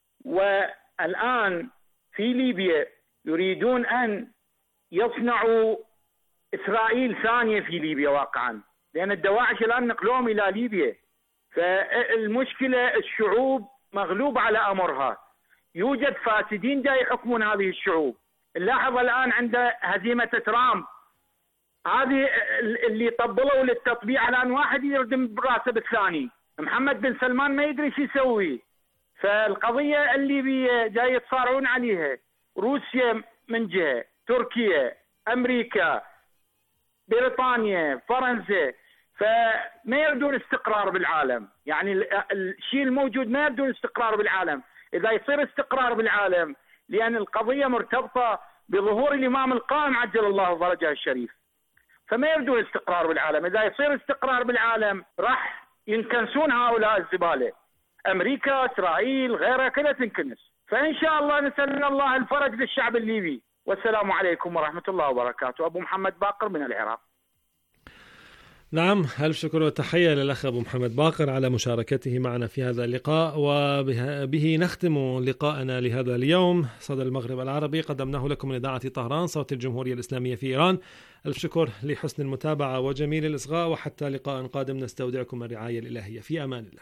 والآن في ليبيا يريدون أن يصنعوا إسرائيل ثانية في ليبيا واقعا، لأن الدواعش الآن نقلوهم إلى ليبيا. فالمشكلة الشعوب مغلوب على أمرها، يوجد فاسدين جاي يحكمون هذه الشعوب. نلاحظ الآن عند هزيمة ترامب هذه اللي طبلوا للتطبيع، الآن واحد يردم براسه بالثاني. محمد بن سلمان ما يدري شو يسوي. فالقضية الليبية جاي يتصارعون عليها، روسيا من جهة، تركيا، أمريكا، بريطانيا، فرنسا، فما يردون استقرار بالعالم. يعني الشيء الموجود ما يردون استقرار بالعالم. إذا يصير استقرار بالعالم، لأن القضية مرتبطة بظهور الإمام القائم عجل الله فرجه الشريف، فما يردون استقرار بالعالم. إذا يصير استقرار بالعالم راح ينكنسون هؤلاء الزبالة، أمريكا، إسرائيل، غيرها كلها تنكنس. فإن شاء الله نسأل الله الفرج للشعب الليبي. والسلام عليكم ورحمة الله وبركاته. أبو محمد باقر من العراق. نعم، ألف شكر وتحية للأخ أبو محمد باقر على مشاركته معنا في هذا اللقاء، وبه نختم لقاءنا لهذا اليوم. صدى المغرب العربي قدمناه لكم من إذاعة طهران صوت الجمهورية الإسلامية في إيران. ألف شكر لحسن المتابعة وجميل الإصغاء، وحتى لقاء قادم نستودعكم الرعاية الإلهية. في أمان الله.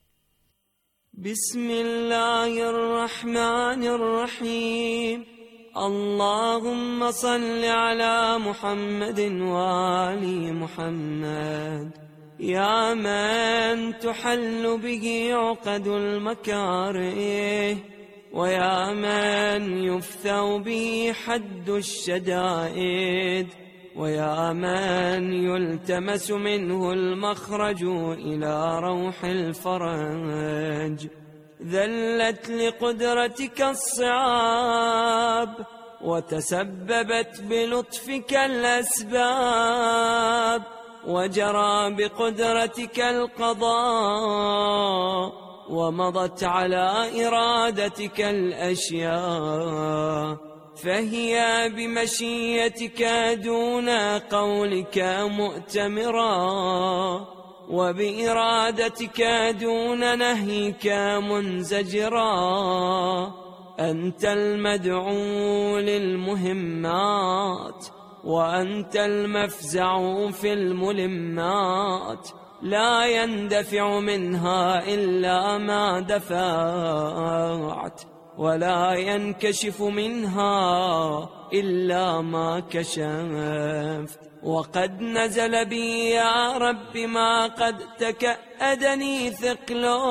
بسم الله الرحمن الرحيم. اللهم صل على محمد وآل محمد. يا من تحل به عقد المكاره، ويا من يفثو به حد الشدائد، ويا من يلتمس منه المخرج إلى روح الفرج. ذلت لقدرتك الصعاب، وتسببت بلطفك الأسباب، وجرى بقدرتك القضاء، ومضت على إرادتك الأشياء، فهي بمشيتك دون قولك مؤتمرا، وبإرادتك دون نهيك منزجرا. أنت المدعو للمهمات، وأنت المفزع في الملمات، لا يندفع منها إلا ما دفعت، ولا ينكشف منها إلا ما كشفت. وقد نزل بي يا رب ما قد تكأدني ثقله،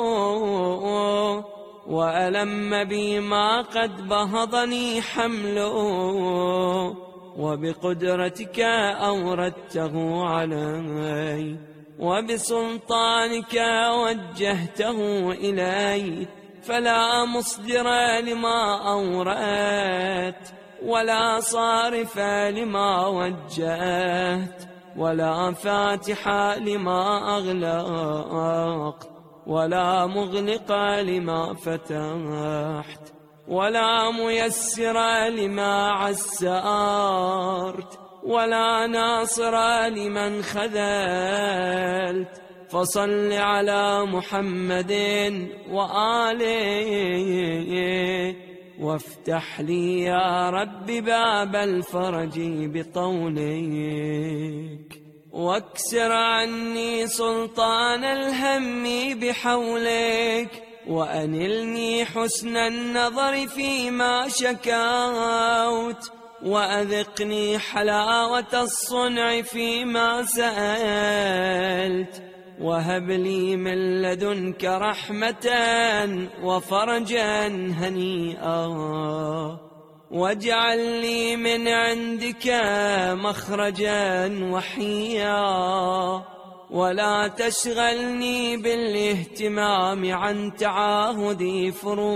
وألم بي ما قد بهضني حمله، وبقدرتك أوردته علي، وبسلطانك وجهته إلي، فلا مصدر لما أوردت، ولا صارف لما وجهت، ولا فاتح لما أغلقت، ولا مغلق لما فتحت، ولا ميسر لما عسرت، ولا ناصر لمن خذلت، فصل على محمد وآله وافتح لي يا رب باب الفرج بطولك، واكسر عني سلطان الهم بحولك، وأنلني حسن النظر فيما شكوت، وأذقني حلاوة الصنع فيما سألت، وهب لي من لدنك رحمة وفرجا هنيئا، واجعل لي من عندك مخرجا وحيا، ولا تشغلني بالاهتمام عن تعاهد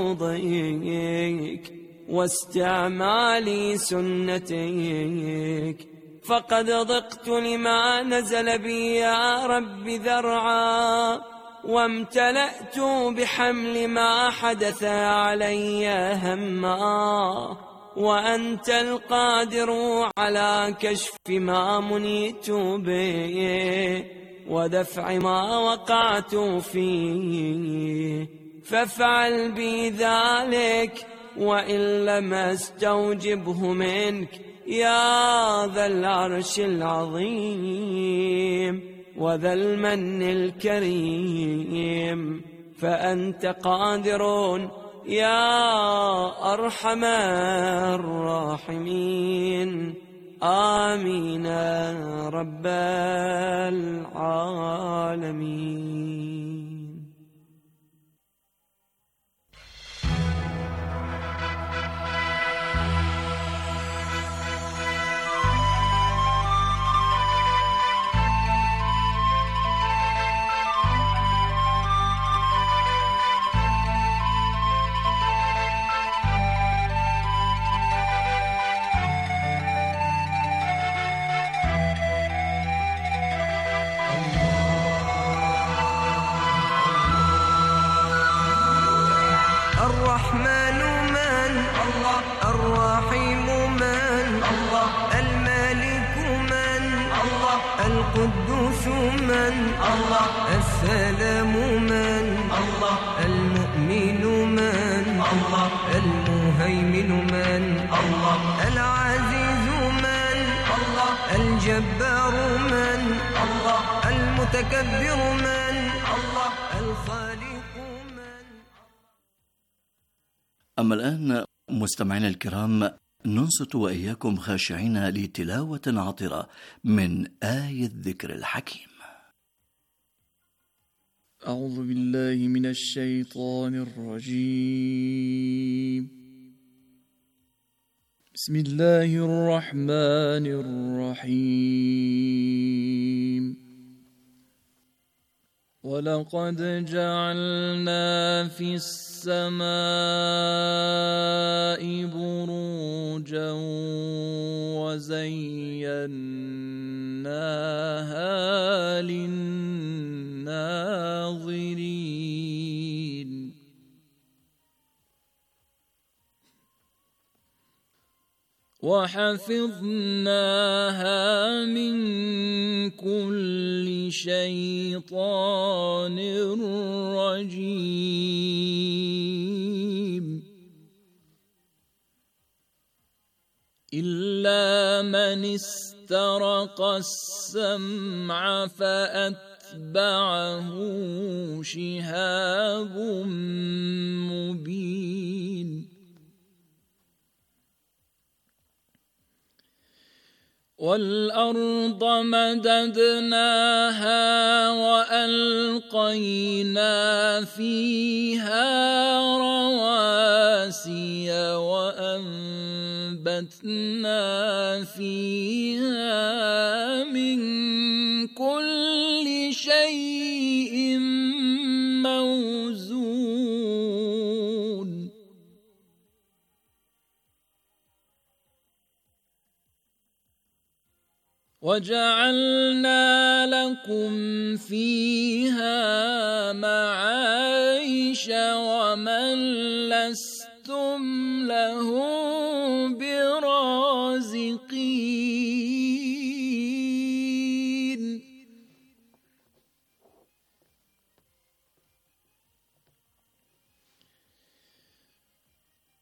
فروضك واستعمال سنتك، فقد ضقت لما نزل بي يا رب ذرعا، وامتلأت بحمل ما حدث علي هما، وأنت القادر على كشف ما منيت به ودفع ما وقعت فيه، فافعل بي ذلك وإن لم استوجبه منك يا ذا العرش العظيم وذا المن الكريم، فأنت قادر يا أرحم الراحمين. آمين رب العالمين. الرحمن من الله، الرحيم من الله، الملك من الله، القدوس من الله، السلام من الله، المؤمن من الله، المهيمن من الله، العزيز من الله، الجبار من الله، المتكبر من الله، الخالق من. أما الآن مستمعينا الكرام ننصت وإياكم خاشعين لتلاوة عطرة من آية الذكر الحكيم. أعوذ بالله من الشيطان الرجيم. بسم الله الرحمن الرحيم. ولقد جعلنا في السماء بروجا وزيناها للناظرين. وحفظناها من كل شيطان رجيم إلا من استرق السمع فأتبعه شهاب مبين. والأرض مددناها وألقينا فيها رواسي وأنبتنا فيها من كل شيء موزون. وجعلنا لكم فيها معايش ومن لستم له برازقين.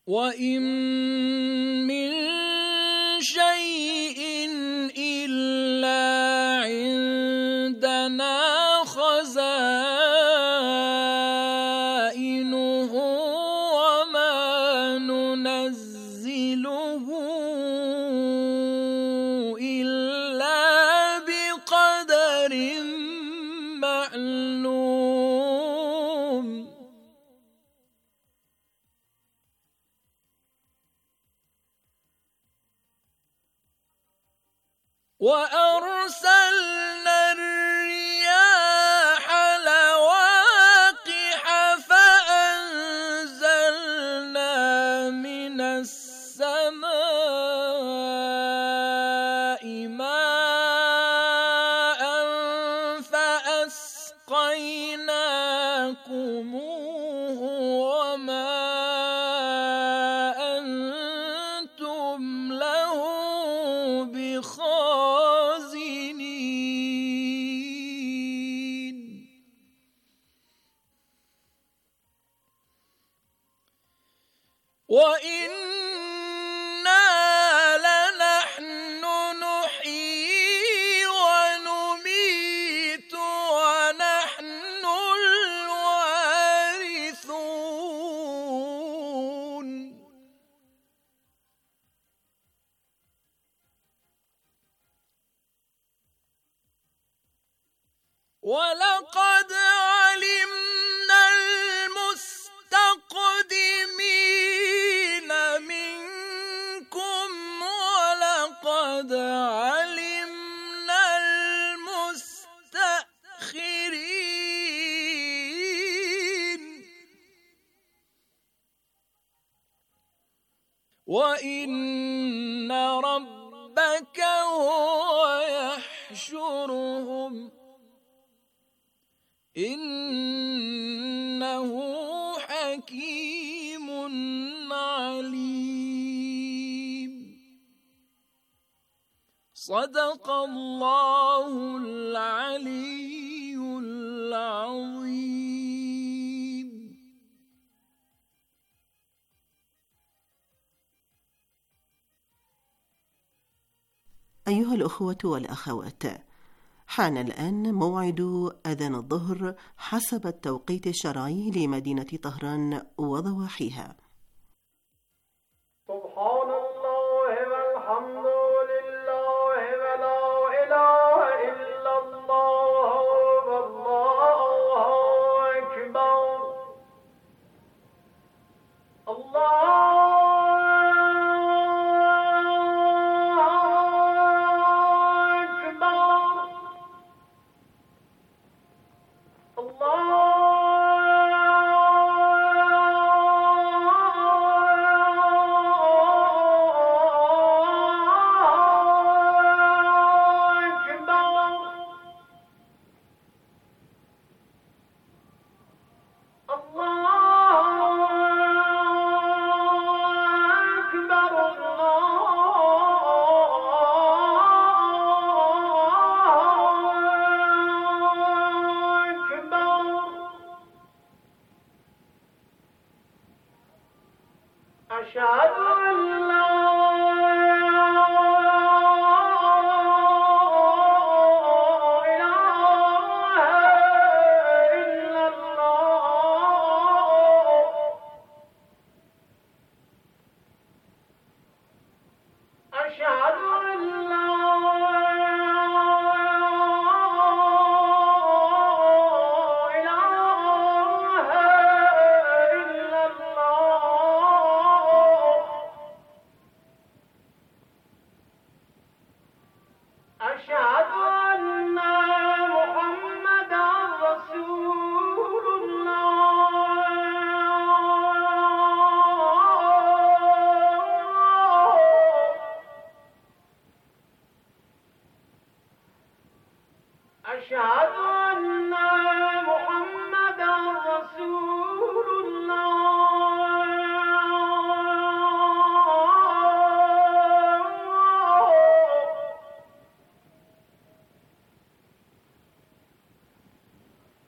وإن من شيء إلا عندنا خزائنه وما ننزله إلا بقدر معلوم. وأرسلنا الرياح لواقح فأنزلنا من السماء ماء فأسقيناكموه وما أنتم له بخازنين. وإنا لنحن نحيي ونميت ونحن الوارثون. ولقد علمنا المستقدمين منكم ولقد علمنا المستأخرين. وإن ربك هو يحشرهم إنه حكيم عليم. صدق الله العلي العظيم. أيها الأخوة والأخوات، حان الآن موعد أذان الظهر حسب التوقيت الشرعي لمدينة طهران وضواحيها. سبحان الله والحمد لله ولا إله إلا الله والله أكبر. الله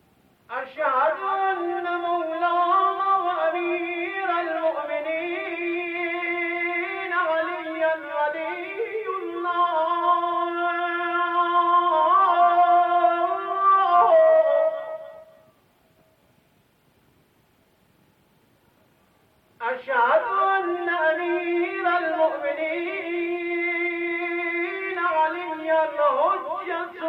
أشهد أن مولانا وأمير المؤمنين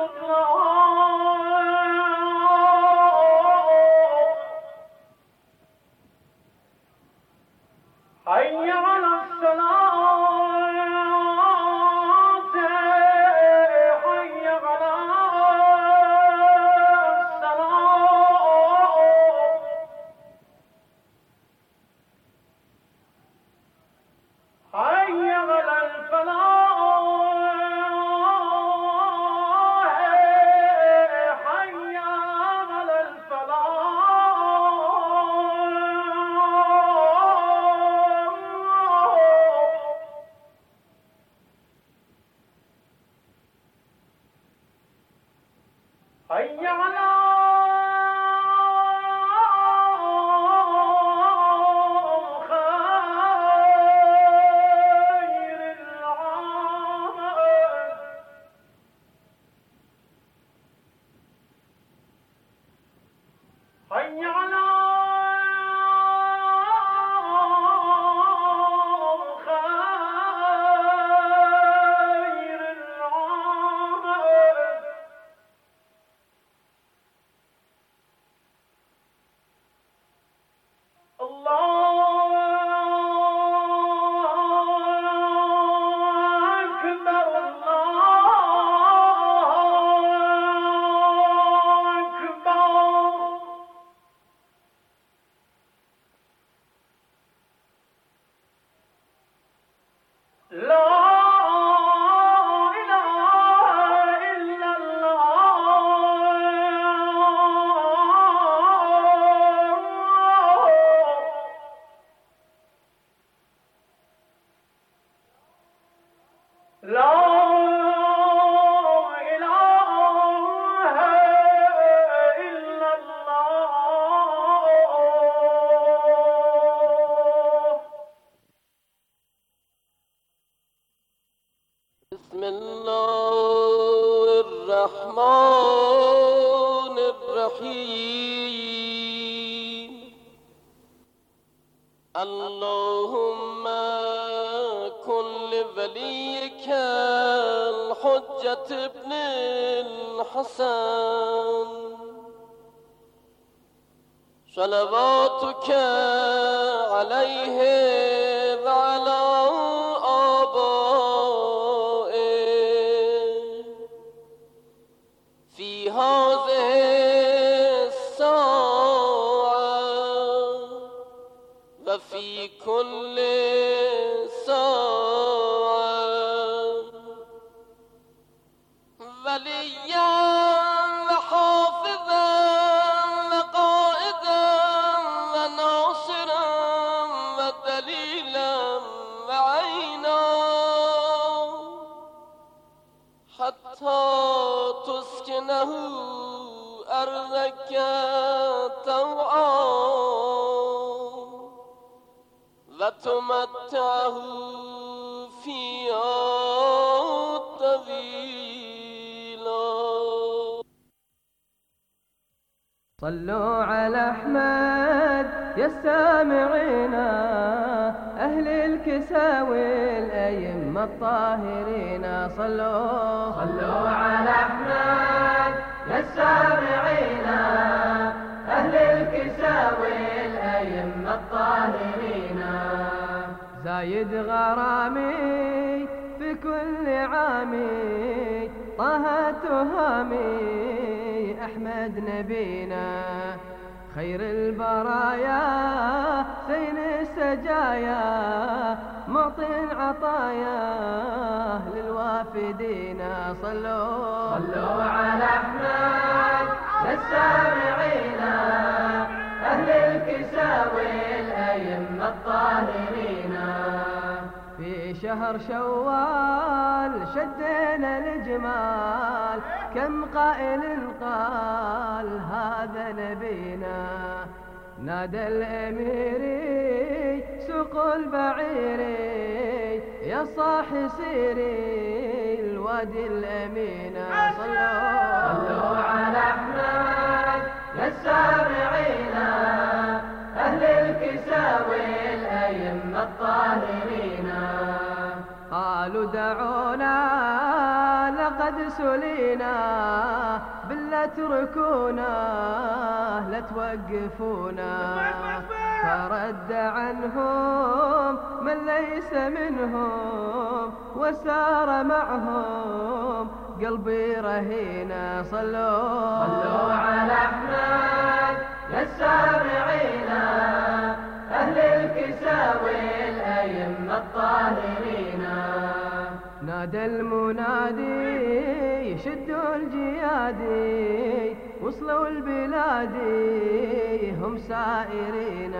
اللهم كن لوليك الحجة ابن الحسن صلواتك عليه وعلى آبائه في هذه وفي كل ساعة وليا وحافظا وقائدا وناصرا ودليلا وعينا حتى تسكنه أرضك طوعا وتمتعه فيها طويلا. صلوا على أحمد يا سامعين أهل الكساوي الأئمة الطاهرين. صلوا على أحمد يا سامعين أهل الكساوي الأئمة الطاهرين. زايد غرامي في كل عامي طه تهامي أحمد نبينا خير البرايا زين السجايا معطي العطايا للوافدين. صلوا على أحمد للسامعين أهل الكساوي الأئمة الطاهرين. في شهر شوال شدينا الجمال كم قائل قال هذا نبينا. نادى الأميري سوق البعيري يا صاح سيري الوادي الأمينة. صلوا على أحمد للسامعين أهل الكساوي الأئمة الطاهرين. قالوا دعونا لقد رسولينا بالله اتركونا لا توقفونا فرد عنهم من ليس منهم وسار معهم قلبي رهينا صلوا على أحمد يا السامعين أهل الكساوي الأئمة الطاهرين نادى المنادي يشدوا الجيادي وصلوا البلادي هم سائرين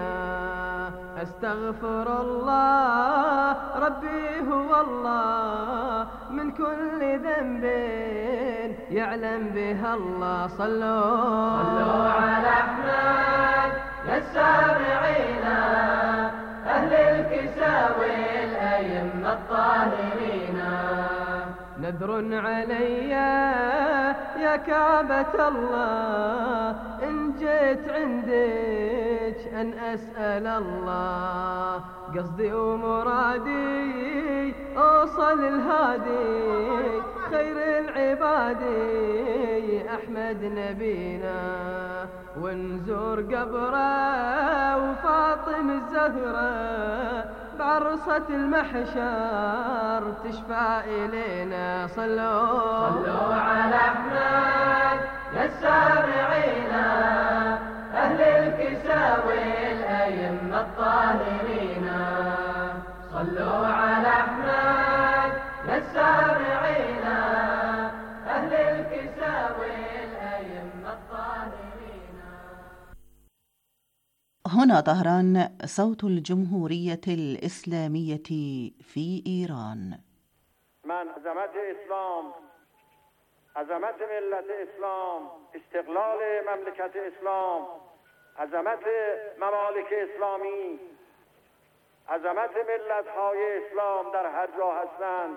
أستغفر الله ربي هو الله من كل ذنب يعلم بها الله صلوا على أحمد يا السامعين أهل الكساوي الأئمة الطاهرين نذر علي يا كعبة الله إن جيت عندك أن أسأل الله قصدي ومرادي أوصل الهادي خير العباد أحمد نبينا ونزور قبره وفاطم الزهرة بعرصة المحشر تشفى إلينا صلوا على أحمد يا السامعين أهل الكساوي الأئمة الطاهرين صلوا على أحمد يا السامعين أهل الكساوي الأئمة الطاهرين. هنا طهران، صوت الجمهورية الإسلامية في إيران. من عظمت اسلام، عظمت ملت اسلام، استقلال مملکت اسلام، عظمت ممالک اسلامی، عظمت ملت‌های اسلام در هر جا هستند،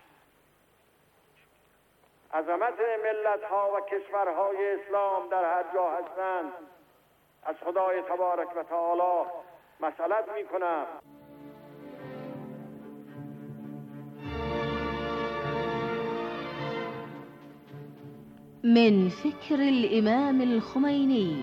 عظمت ملت‌ها و کشورهای اسلام در هر جا هستند. از خدای تبارک و تعالی مسئلت می‌کنم من فكر الإمام الخميني.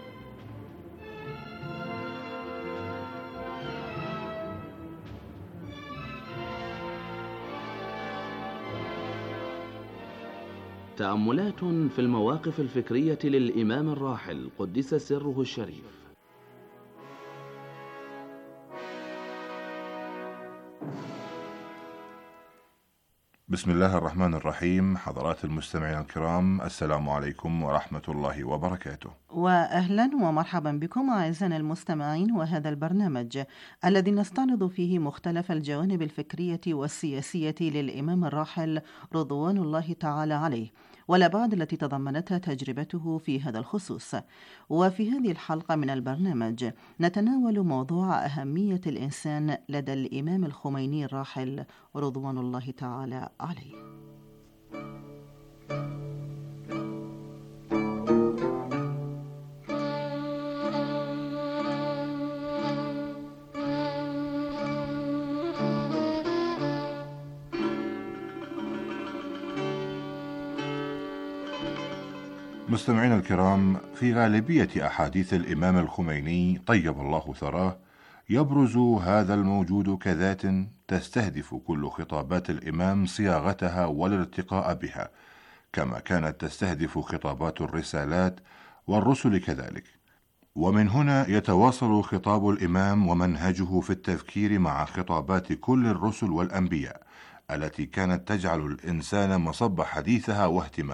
تأملات في المواقف الفكرية للإمام الراحل قدس سره الشريف. بسم الله الرحمن الرحيم. حضرات المستمعين الكرام، السلام عليكم ورحمة الله وبركاته. وأهلا ومرحبا بكم أعزائنا المستمعين، وهذا البرنامج الذي نستعرض فيه مختلف الجوانب الفكرية والسياسية للإمام الراحل رضوان الله تعالى عليه، والأبعاد التي تضمنتها تجربته في هذا الخصوص. وفي هذه الحلقة من البرنامج نتناول موضوع أهمية الإنسان لدى الإمام الخميني الراحل رضوان الله تعالى عليه. مستمعينا الكرام، في غالبية أحاديث الإمام الخميني طيب الله ثراه يبرز هذا الموجود كذات تستهدف كل خطابات الإمام صياغتها والارتقاء بها، كما كانت تستهدف خطابات الرسالات والرسل كذلك. ومن هنا يتواصل خطاب الإمام ومنهجه في التفكير مع خطابات كل الرسل والأنبياء التي كانت تجعل الإنسان مصب حديثها واهتمامه.